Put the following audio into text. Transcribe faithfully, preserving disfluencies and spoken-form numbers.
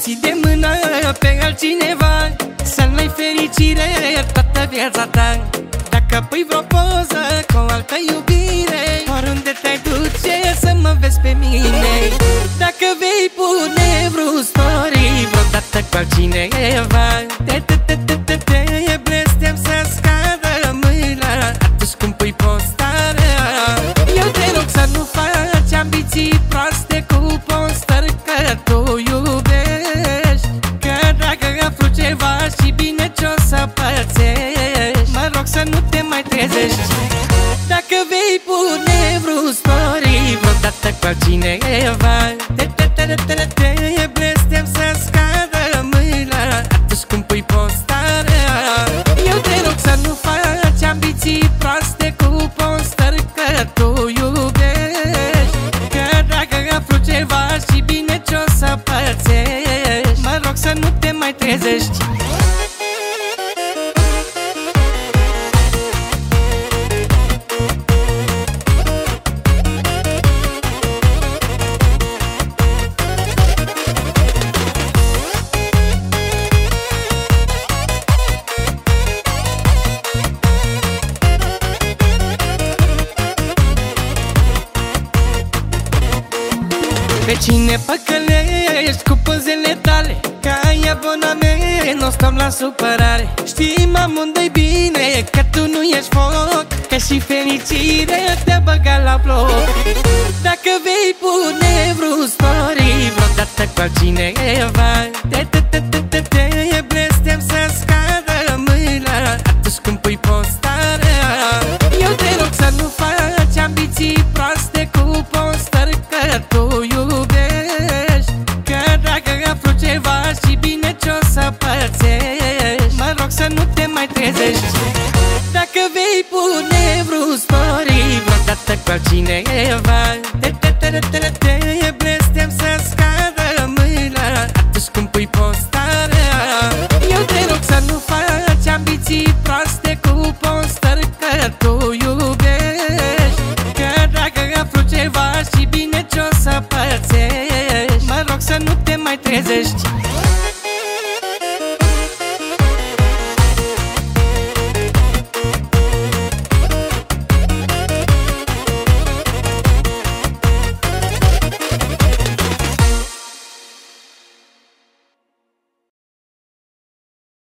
ții de mână pe altcineva, să nu-i fericire toată viața ta. Dacă pui vreo poză cu o altă iubire, oriunde te duce să mă vezi pe mine. Dacă vei pune vreo story vreodată cu altcineva, te te te te te te blestem să scadă mâna atunci când pui postarea. Eu te rog să nu faci ambiții proaste cu postări că tu iubești. Că dacă aflu ceva și bine ce-o să pățești, mă rog să nu te mai trezești. Dacă vei pune vreo story vreodată cu altcineva, te te te te te te blestem să scadă mâna atunci când pui postarea. Eu te rog să nu faci ambiții proaste cu postări că tu iubești. Că dacă aflu ceva și bine ce-o să pățești, mă rog să nu te mai trezești. Pe cine păcălești cu pozele tale, că ai abonament, n-o stăm la supărare. Știm amândoi bine că tu nu ești foc, că și fericire te băga la bloc. Dacă vei pune vreo story vreodată cu altcineva, te te te te te te blestem să scadă mâna atunci când pui postarea. Eu te rog să nu faci ambiții proaste cu postări că tu iubești. Că dacă aflu ceva și bine ce-o să pățești, mă rog să nu te mai trezești. Dacă vei pune vreo story vreodată cu altcineva, te te te te te te blestem să scadă mâna atunci când pui postarea. Eu te rog să nu faci ambiții proaste cu postări că tu iubești. Că dacă aflu ceva și bine ce-o să pățești, mă rog să nu te mai trezești.